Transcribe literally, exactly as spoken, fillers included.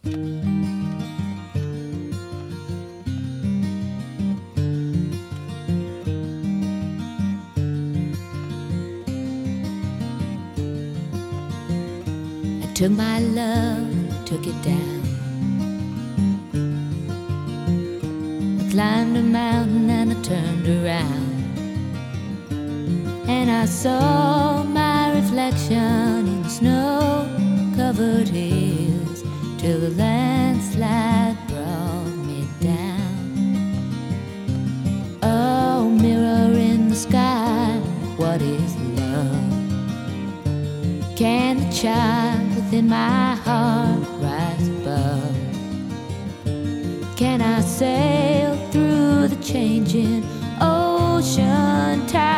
Took my love, took it down. I climbed a mountain and I turned around, and I saw my reflection in snow-covered hills till the landslide brought me down. Oh, mirror in the sky, what is love? Can the child within my heart rise above? Can I sail through the changing ocean tide?